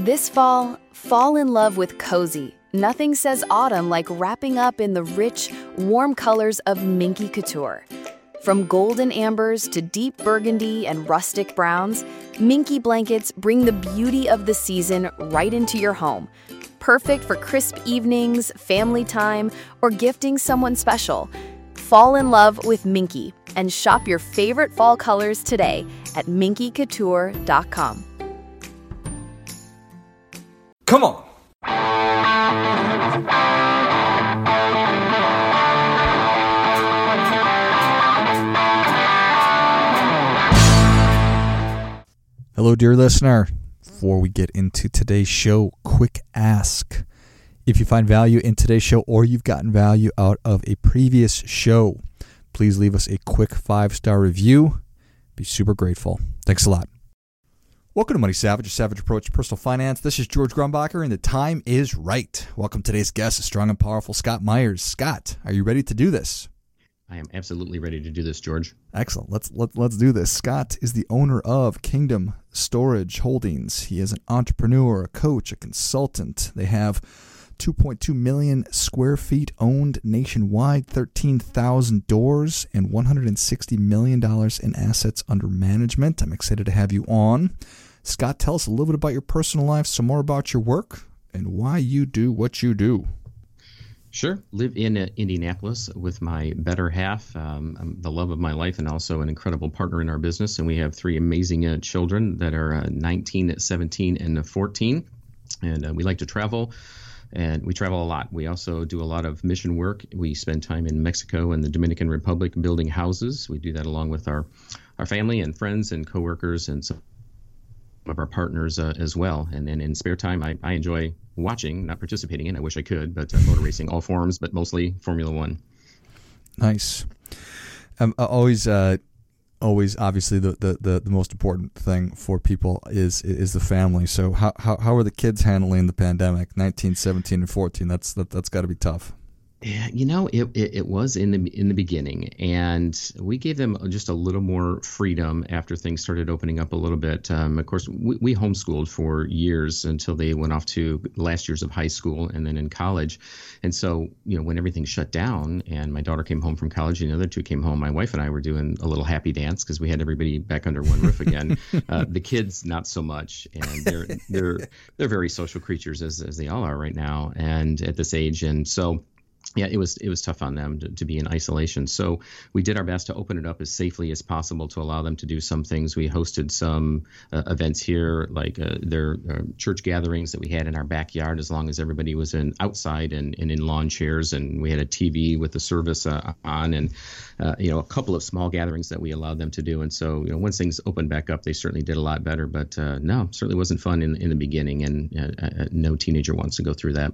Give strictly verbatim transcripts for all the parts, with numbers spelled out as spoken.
This fall, fall in love with cozy. Nothing says autumn like wrapping up in the rich, warm colors of Minky Couture. From golden ambers to deep burgundy and rustic browns, Minky blankets bring the beauty of the season right into your home. Perfect for crisp evenings, family time, or gifting someone special. Fall in love with Minky and shop your favorite fall colors today at minky couture dot com. Come on. Hello, dear listener. Before we get into today's show, quick ask. If you find value in today's show or you've gotten value out of a previous show, please leave us a quick five-star review. Be super grateful. Thanks a lot. Welcome to Money Savage, a savage approach to personal finance. This is George Grumbacher, and the time is right. Welcome to today's guest, strong and powerful Scott Myers. Scott, are you ready to do this? I am absolutely ready to do this, George. Excellent. Let's let, let's do this. Scott is the owner of Kingdom Storage Holdings. He is an entrepreneur, a coach, a consultant. They have two point two million square feet owned nationwide, thirteen thousand doors, and one hundred sixty million dollars in assets under management. I'm excited to have you on. Scott, tell us a little bit about your personal life, some more about your work, and why you do what you do. Sure. Live in uh, Indianapolis with my better half, um, um, the love of my life, and also an incredible partner in our business. And we have three amazing uh, children that are uh, nineteen, seventeen, and fourteen. And uh, we like to travel, and we travel a lot. We also do a lot of mission work. We spend time in Mexico and the Dominican Republic building houses. We do that along with our, our family and friends and coworkers and some of our partners uh, as well. And then in spare time, I, I enjoy watching, not participating in. I wish I could, but uh, motor racing, all forms, but mostly Formula One. Nice. Um, always, uh, always, obviously, the, the, the, the most important thing for people is is the family. So, how how how are the kids handling the pandemic? nineteen, seventeen, and fourteen. That's that that's got to be tough. Yeah, you know, it, it it was in the in the beginning, and we gave them just a little more freedom after things started opening up a little bit. Um, of course, we, we homeschooled for years until they went off to last years of high school and then in college. And so, you know, when everything shut down and my daughter came home from college and the other two came home, my wife and I were doing a little happy dance because we had everybody back under one roof again. uh, the kids, not so much, and they're they're they're very social creatures as as they all are right now, and at this age, and so. Yeah, it was it was tough on them to, to be in isolation. So we did our best to open it up as safely as possible to allow them to do some things. We hosted some uh, events here, like uh, their uh, church gatherings that we had in our backyard, as long as everybody was in outside and, and in lawn chairs. And we had a T V with the service uh, on, and uh, you know, a couple of small gatherings that we allowed them to do. And so, you know, once things opened back up, they certainly did a lot better. But uh, no, certainly wasn't fun in in the beginning, and uh, uh, no teenager wants to go through that.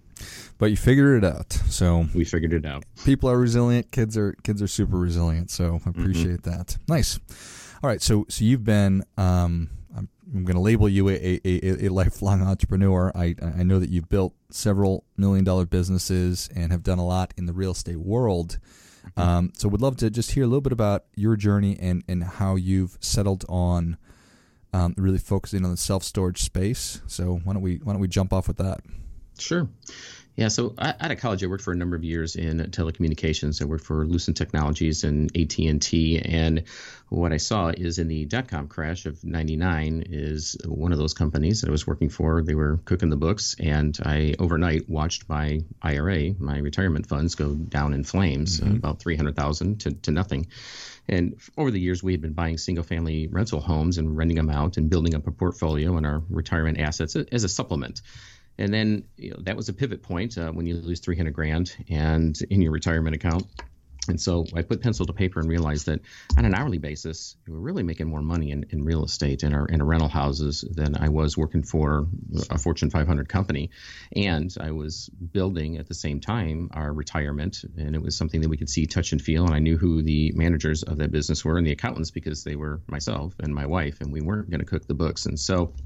But you figured it out. So we figured it out. People are resilient. Kids are kids are super resilient. So I appreciate mm-hmm. that. Nice. All right. So so you've been. Um, I'm, I'm going to label you a, a, a lifelong entrepreneur. I I know that you've built several million dollar businesses and have done a lot in the real estate world. Mm-hmm. Um, so would love to just hear a little bit about your journey and and how you've settled on um, really focusing on the self storage space. So why don't we why don't we jump off with that? Sure. Yeah, so I, out of college, I worked for a number of years in telecommunications. I worked for Lucent Technologies and A T and T, and what I saw is in the dot-com crash of ninety-nine is one of those companies that I was working for. They were cooking the books, and I overnight watched my I R A, my retirement funds, go down in flames, mm-hmm. uh, about three hundred thousand to, to nothing. And over the years, we had been buying single-family rental homes and renting them out and building up a portfolio in our retirement assets as a supplement. And then, you know, that was a pivot point uh, when you lose three hundred grand and in your retirement account. And so I put pencil to paper and realized that on an hourly basis, we were really making more money in, in real estate and our, in our rental houses than I was working for a Fortune five hundred company. And I was building at the same time our retirement, and it was something that we could see, touch, and feel. And I knew who the managers of that business were and the accountants because they were myself and my wife, and we weren't going to cook the books. And so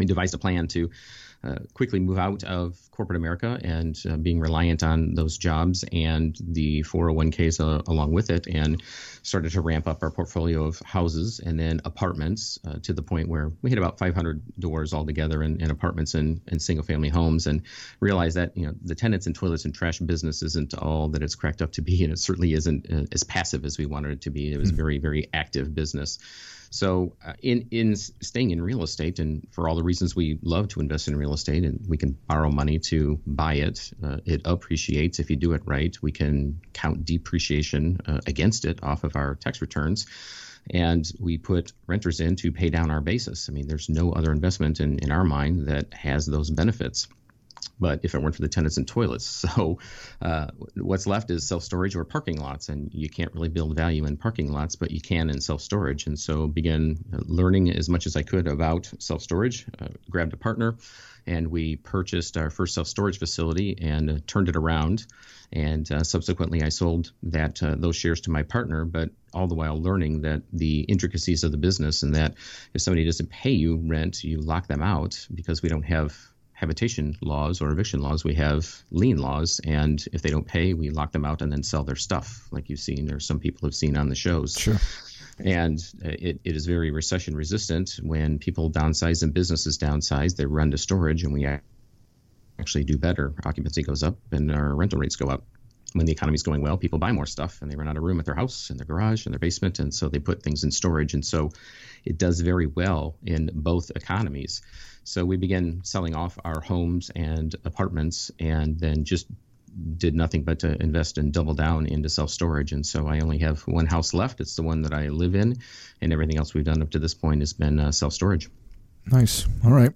we devised a plan to uh, quickly move out of corporate America and uh, being reliant on those jobs and the four oh one k's uh, along with it, and started to ramp up our portfolio of houses and then apartments uh, to the point where we had about five hundred doors altogether in, in apartments and, and single family homes, and realized that, you know, the tenants and toilets and trash business isn't all that it's cracked up to be, and it certainly isn't uh, as passive as we wanted it to be. It was a very, very active business. So uh, in in staying in real estate, and for all the reasons we love to invest in real estate, and we can borrow money to buy it, uh, it appreciates if you do it right. We can count depreciation uh, against it off of our tax returns. And we put renters in to pay down our basis. I mean, there's no other investment in, in our mind that has those benefits. But if it weren't for the tenants and toilets. So uh, what's left is self-storage or parking lots. And you can't really build value in parking lots, but you can in self-storage. And so began learning as much as I could about self-storage, uh, grabbed a partner, and we purchased our first self-storage facility and uh, turned it around. And uh, subsequently, I sold that uh, those shares to my partner, but all the while learning that the intricacies of the business, and that if somebody doesn't pay you rent, you lock them out, because we don't have habitation laws or eviction laws. We have lien laws, and if they don't pay, we lock them out and then sell their stuff, like you've seen, or some people have seen on the shows. Sure. And it, it is very recession resistant. When people downsize and businesses downsize, they run to storage, and we actually do better. Occupancy goes up and our rental rates go up. When the economy is going well, people buy more stuff, and they run out of room at their house, in their garage, in their basement, and so they put things in storage. And so it does very well in both economies. So we began selling off our homes and apartments, and then just did nothing but to invest and double down into self-storage. And so I only have one house left. It's the one that I live in, and everything else we've done up to this point has been uh, self-storage. Nice. All right.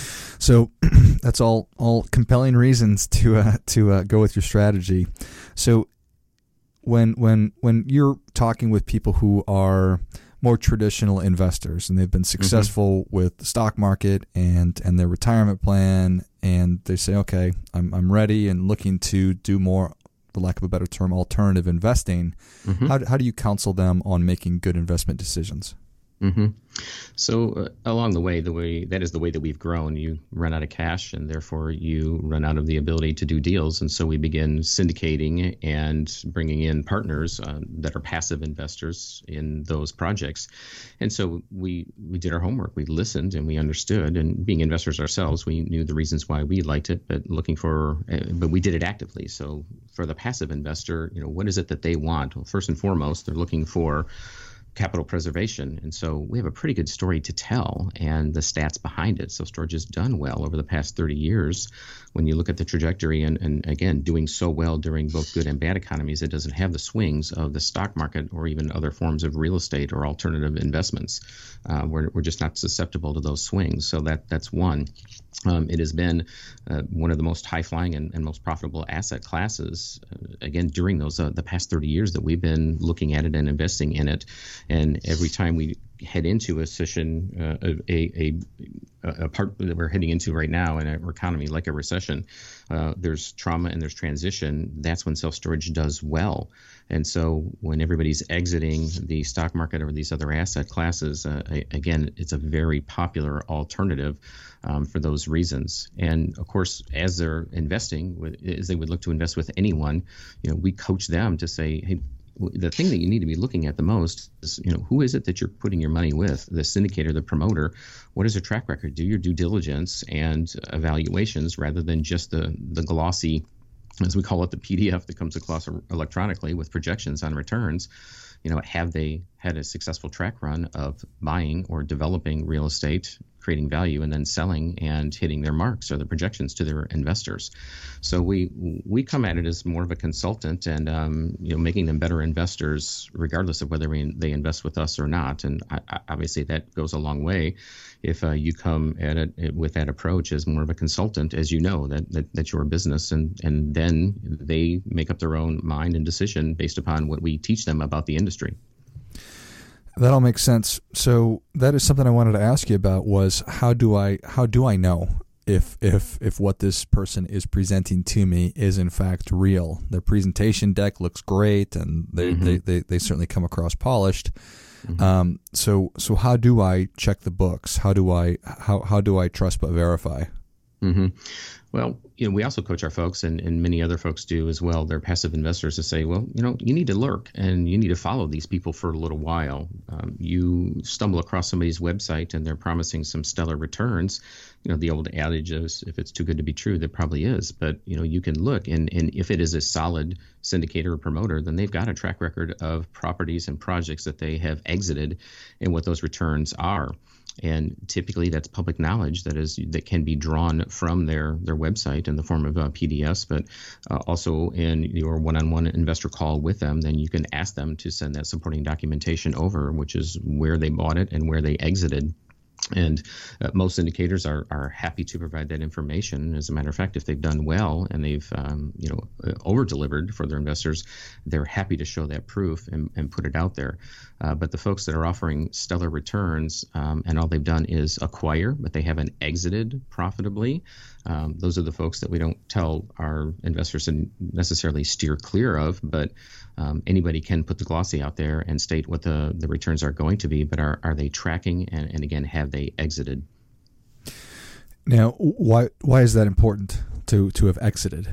So that's all all compelling reasons to uh, to uh, go with your strategy. So when when when you're talking with people who are more traditional investors, and they've been successful mm-hmm. with the stock market and and their retirement plan, and they say, okay, I'm I'm ready and looking to do more, for lack of a better term, alternative investing. Mm-hmm. How how do you counsel them on making good investment decisions? Mm-hmm. So uh, along the way, the way that is the way that we've grown. You run out of cash, and therefore you run out of the ability to do deals. And so we begin syndicating and bringing in partners uh, that are passive investors in those projects. And so we we did our homework. We listened and we understood. And being investors ourselves, we knew the reasons why we liked it. But looking for, uh, but we did it actively. So for the passive investor, you know, what is it that they want? Well, first and foremost, they're looking for capital preservation. And so we have a pretty good story to tell, and the stats behind it. So storage has done well over the past thirty years. When you look at the trajectory, and, and again, doing so well during both good and bad economies, it doesn't have the swings of the stock market or even other forms of real estate or alternative investments. Uh, we're, we're just not susceptible to those swings. So that that's one. Um, it has been uh, one of the most high-flying and, and most profitable asset classes, uh, again, during those uh, the past thirty years that we've been looking at it and investing in it. And every time we head into a session, uh, a, a, a part that we're heading into right now in our economy, like a recession, uh, there's trauma and there's transition. That's when self-storage does well. And so when everybody's exiting the stock market or these other asset classes, uh, again, it's a very popular alternative um, for those reasons. And of course, as they're investing, as they would look to invest with anyone, you know, we coach them to say, hey, the thing that you need to be looking at the most is, you know, who is it that you're putting your money with? The syndicator, the promoter. What is their track record? Do your due diligence and evaluations rather than just the the glossy, as we call it, the P D F that comes across electronically with projections on returns. You know, have they had a successful track run of buying or developing real estate, creating value, and then selling and hitting their marks or the projections to their investors? So we we come at it as more of a consultant, and um, you know, making them better investors regardless of whether we, they invest with us or not. And I, I, obviously that goes a long way if uh, you come at it, it with that approach as more of a consultant, as you know that, that that's your business, and and then they make up their own mind and decision based upon what we teach them about the industry. That all makes sense. So that is something I wanted to ask you about, was how do I how do I know if if if what this person is presenting to me is in fact real? Their presentation deck looks great, and they, mm-hmm. they, they, they certainly come across polished. Mm-hmm. Um, so so how do I check the books? How do I how how do I trust but verify? Mm-hmm. Well, you know, we also coach our folks, and, and many other folks do as well. They're passive investors to say, well, you know, you need to lurk and you need to follow these people for a little while. Um, you stumble across somebody's website and they're promising some stellar returns. You know, the old adage is, if it's too good to be true, there probably is. But, you know, you can look, and, and if it is a solid syndicator or promoter, then they've got a track record of properties and projects that they have exited and what those returns are. And typically that's public knowledge that is that can be drawn from their their website in the form of uh, P D Fs, but uh, also in your one-on-one investor call with them, then you can ask them to send that supporting documentation over, which is where they bought it and where they exited. And uh, most indicators are are happy to provide that information. As a matter of fact, if they've done well and they've um, you know over delivered for their investors, they're happy to show that proof and, and put it out there. Uh, but the folks that are offering stellar returns um, and all they've done is acquire, but they haven't exited profitably, um, those are the folks that we don't tell our investors to necessarily steer clear of. But um, anybody can put the glossy out there and state what the, the returns are going to be, but are, are they tracking? And, and again, have they exited? Now, why why is that important to, to have exited?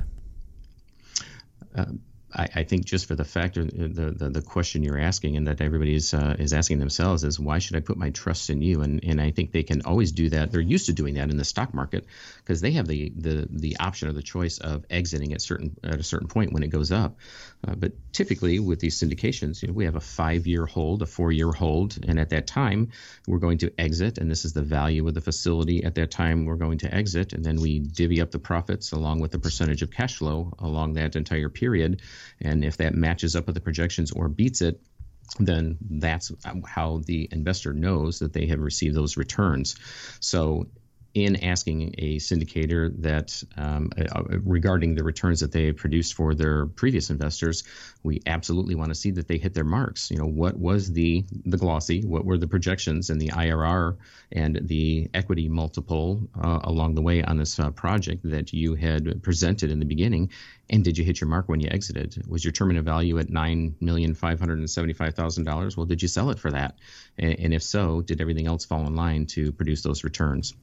Um, I, I think just for the fact of the, the, the question you're asking, and that everybody is uh, is asking themselves, is why should I put my trust in you? And and I think they can always do that. They're used to doing that in the stock market because they have the, the the option or the choice of exiting at certain at a certain point when it goes up. Uh, but typically with these syndications, you know, we have a five-year hold, a four-year hold, and at that time we're going to exit, and this is the value of the facility at that time we're going to exit, and then we divvy up the profits along with the percentage of cash flow along that entire period. And if that matches up with the projections or beats it, then that's how the investor knows that they have received those returns. So in asking a syndicator that um, uh, regarding the returns that they produced for their previous investors, we absolutely want to see that they hit their marks. You know, what was the the glossy? What were the projections and the I R R and the equity multiple uh, along the way on this uh, project that you had presented in the beginning? And did you hit your mark when you exited? Was your terminal value at nine million five hundred seventy-five thousand dollars? Well, did you sell it for that? And, and if so, did everything else fall in line to produce those returns?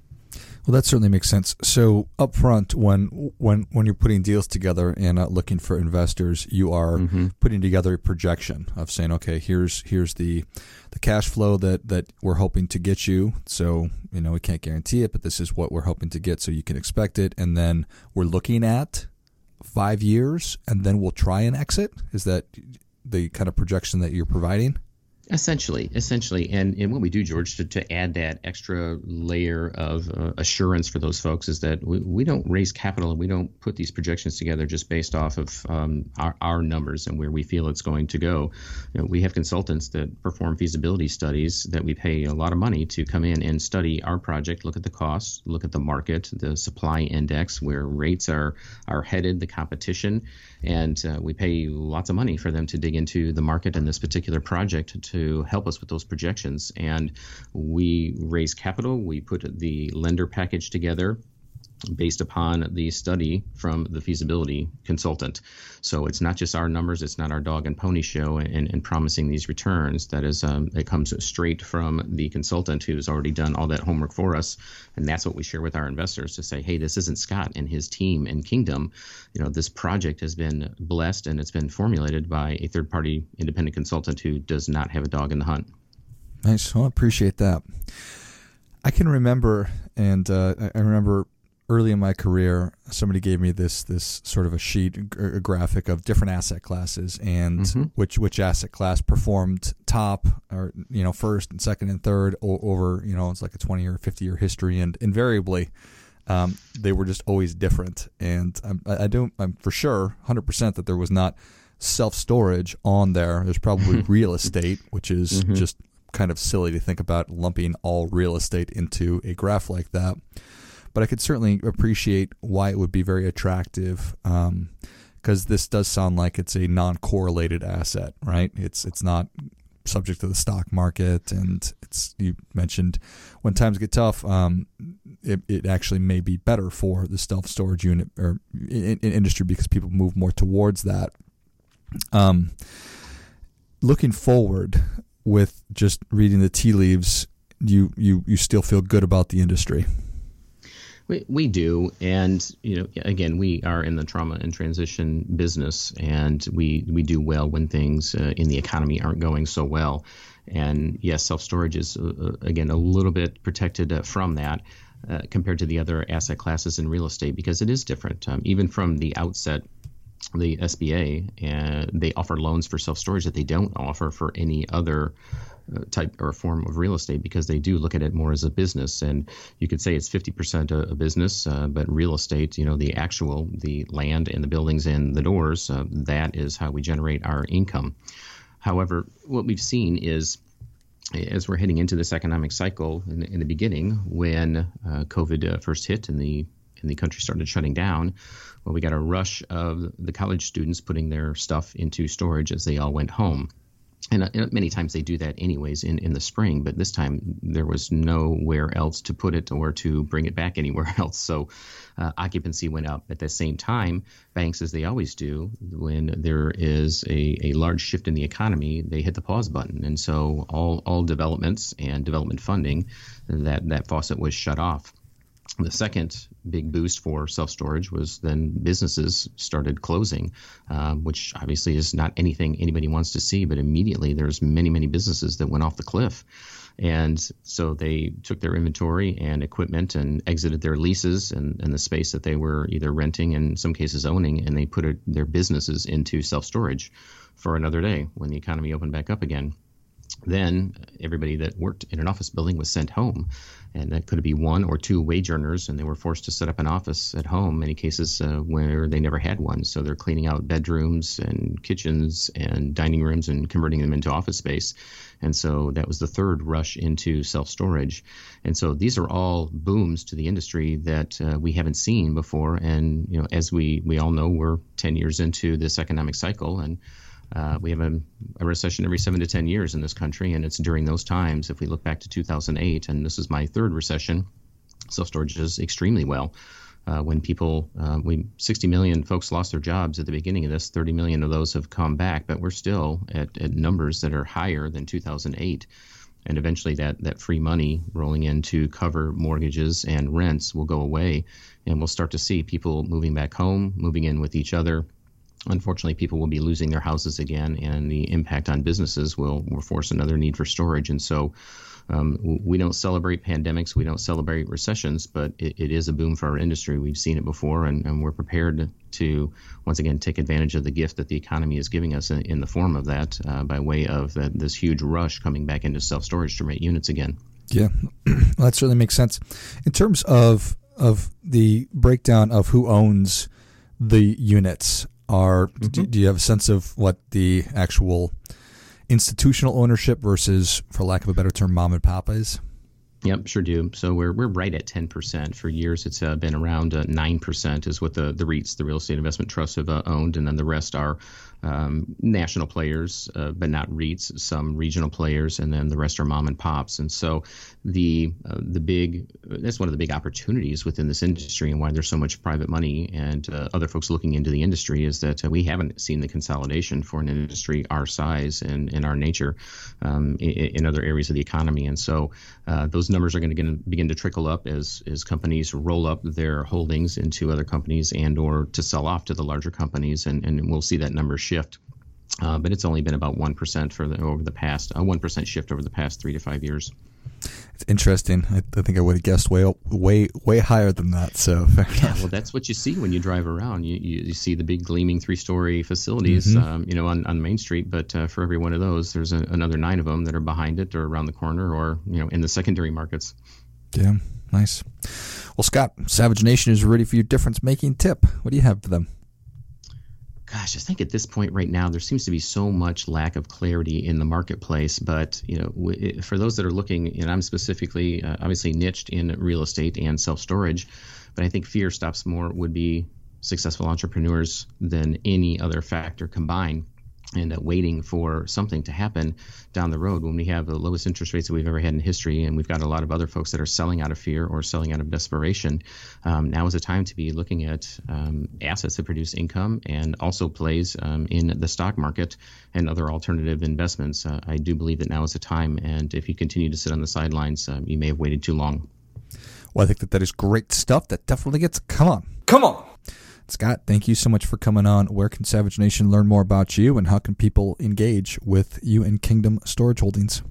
Well, that certainly makes sense. So up front, when when when you're putting deals together and uh, looking for investors, you are mm-hmm. putting together a projection of saying, okay, here's here's the the cash flow that, that we're hoping to get you. So, you know, we can't guarantee it, but this is what we're hoping to get so you can expect it. And then we're looking at five years, and then we'll try and exit. Is that the kind of projection that you're providing? Essentially, essentially. And, and what we do, George, to, to add that extra layer of uh, assurance for those folks is that we, we don't raise capital and we don't put these projections together just based off of um, our, our numbers and where we feel it's going to go. You know, we have consultants that perform feasibility studies that we pay a lot of money to come in and study our project, look at the costs, look at the market, the supply index, where rates are, are headed, the competition. And uh, we pay lots of money for them to dig into the market and this particular project to to help us with those projections. And we raise capital. We put the lender package together based upon the study from the feasibility consultant. So it's not just our numbers, it's not our dog and pony show and, and promising these returns. That is, um, it comes straight from the consultant who's already done all that homework for us. And that's what we share with our investors to say, hey, this isn't Scott and his team and Kingdom. You know, this project has been blessed and it's been formulated by a third-party independent consultant who does not have a dog in the hunt. Nice. Well, I appreciate that. I can remember, and uh, I remember early in my career, somebody gave me this this sort of a sheet, a graphic of different asset classes and mm-hmm. which which asset class performed top or you know first and second and third over you know it's like a twenty or fifty year history, and invariably um, they were just always different. And I'm, I don't I'm for sure one hundred percent that there was not self storage on there. There's probably real estate, which is mm-hmm. just kind of silly to think about lumping all real estate into a graph like that. But I could certainly appreciate why it would be very attractive, because um, this does sound like it's a non-correlated asset, right? It's it's not subject to the stock market, and it's you mentioned when times get tough, um, it, it actually may be better for the self-storage unit or in, in industry because people move more towards that. Um, looking forward, with just reading the tea leaves, you you you still feel good about the industry? We, we do. And, you know, again, we are in the trauma and transition business, and we, we do well when things uh, in the economy aren't going so well. And yes, self-storage is, uh, again, a little bit protected uh, from that uh, compared to the other asset classes in real estate, because it is different. Um, even from the outset, the S B A, uh, they offer loans for self-storage that they don't offer for any other uh, type or form of real estate, because they do look at it more as a business. And you could say it's fifty percent a, a business, uh, but real estate, you know, the actual, the land and the buildings and the doors, uh, that is how we generate our income. However, what we've seen is, as we're heading into this economic cycle in, in the beginning, when uh, COVID uh, first hit and the and the country started shutting down, well, we got a rush of the college students putting their stuff into storage as they all went home. And uh, many times they do that anyways in, in the spring, but this time there was nowhere else to put it or to bring it back anywhere else. So uh, occupancy went up. At the same time, banks, as they always do, when there is a, a large shift in the economy, they hit the pause button. And so all, all developments and development funding, that, that faucet was shut off. The second big boost for self-storage was then businesses started closing, uh, which obviously is not anything anybody wants to see, but immediately there's many, many businesses that went off the cliff. And so they took their inventory and equipment and exited their leases and, and the space that they were either renting and in some cases owning, and they put it, their businesses into self-storage for another day when the economy opened back up again. Then everybody that worked in an office building was sent home, and that could be one or two wage earners, and they were forced to set up an office at home, many cases uh, where they never had one. So they're cleaning out bedrooms and kitchens and dining rooms and converting them into office space. And so that was the third rush into self-storage. And so these are all booms to the industry that uh, we haven't seen before. And, you know, as we, we all know, we're ten years into this economic cycle, and Uh, we have a, a recession every seven to ten years in this country, and it's during those times. If we look back to two thousand eight, and this is my third recession, self-storage does extremely well. Uh, when people, uh, we sixty million folks lost their jobs at the beginning of this, thirty million of those have come back, but we're still at, at numbers that are higher than two thousand eight. And eventually that, that free money rolling in to cover mortgages and rents will go away, and we'll start to see people moving back home, moving in with each other. Unfortunately, people will be losing their houses again, and the impact on businesses will, will force another need for storage. And so um, we don't celebrate pandemics. We don't celebrate recessions, but it, it is a boom for our industry. We've seen it before, and, and we're prepared to, once again, take advantage of the gift that the economy is giving us in, in the form of that uh, by way of uh, this huge rush coming back into self-storage to rent units again. Yeah, well, that certainly makes sense. In terms of of the breakdown of who owns the units, Are mm-hmm. do you have a sense of what the actual institutional ownership versus, for lack of a better term, mom and pop is? Yep, sure do. So we're we're right at ten percent. For years, it's uh, been around uh, nine percent is what the, the REITs, the real estate investment trusts, have uh, owned, and then the rest are um, national players, uh, but not REITs, some regional players, and then the rest are mom and pops. And so the uh, the big that's one of the big opportunities within this industry, and why there's so much private money and uh, other folks looking into the industry, is that uh, we haven't seen the consolidation for an industry our size and, and our nature um, in, in other areas of the economy. And so uh, those numbers are going to begin to trickle up as as companies roll up their holdings into other companies and or to sell off to the larger companies, and, and we'll see that number shift. Uh, but it's only been about one percent for the, over the past, a one percent shift over the past three to five years. It's interesting. I, I think I would have guessed way, way, way higher than that. So yeah, well, that's what you see when you drive around. You you, you see the big gleaming three-story facilities, mm-hmm. um, you know, on, on Main Street. But uh, for every one of those, there's a, another nine of them that are behind it or around the corner or, you know, in the secondary markets. Yeah, nice. Well, Scott, Savage Nation is ready for your difference-making tip. What do you have for them? Gosh, I think at this point right now, there seems to be so much lack of clarity in the marketplace. But, you know, w- for those that are looking, and I'm specifically uh, obviously niched in real estate and self-storage, but I think fear stops more would be successful entrepreneurs than any other factor combined. and uh, waiting for something to happen down the road when we have the lowest interest rates that we've ever had in history, and we've got a lot of other folks that are selling out of fear or selling out of desperation. Um, now is the time to be looking at um, assets that produce income and also plays um, in the stock market and other alternative investments. Uh, I do believe that now is the time, and if you continue to sit on the sidelines, um, you may have waited too long. Well, I think that that is great stuff. That definitely gets, come on, come on. Scott, thank you so much for coming on. Where can Savage Nation learn more about you, and how can people engage with you and Kingdom Storage Holdings?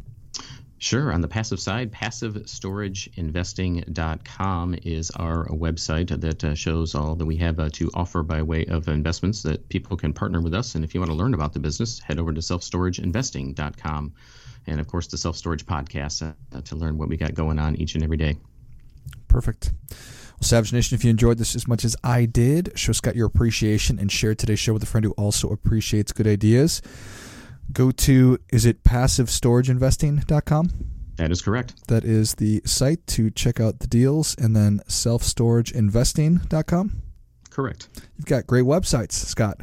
Sure. On the passive side, passive storage investing dot com is our website that uh, shows all that we have uh, to offer by way of investments that people can partner with us. And if you want to learn about the business, head over to self storage investing dot com. And, of course, the Self Storage Podcast uh, to learn what we got going on each and every day. Perfect. Well, Savage Nation, if you enjoyed this as much as I did, show Scott your appreciation and share today's show with a friend who also appreciates good ideas. Go to, is it passive storage investing dot com? That is correct. That is the site to check out the deals, and then self storage investing dot com? Correct. You've got great websites, Scott.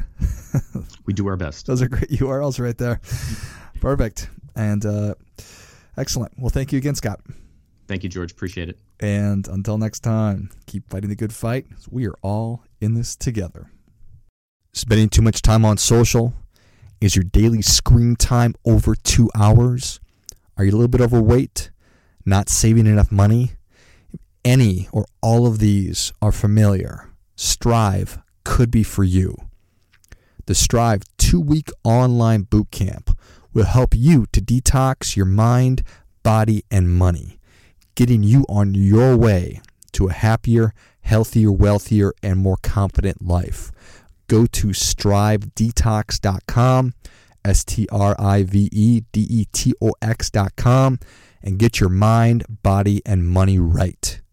We do our best. Those are great U R Ls right there. Perfect. And uh, excellent. Well, thank you again, Scott. Thank you, George. Appreciate it. And until next time, keep fighting the good fight. We are all in this together. Spending too much time on social? Is your daily screen time over two hours? Are you a little bit overweight? Not saving enough money? If any or all of these are familiar, Strive could be for you. The Strive two-week online boot camp will help you to detox your mind, body, and money, getting you on your way to a happier, healthier, wealthier, and more confident life. Go to strive detox dot com, S T R I V E D E T O X dot com, and get your mind, body, and money right.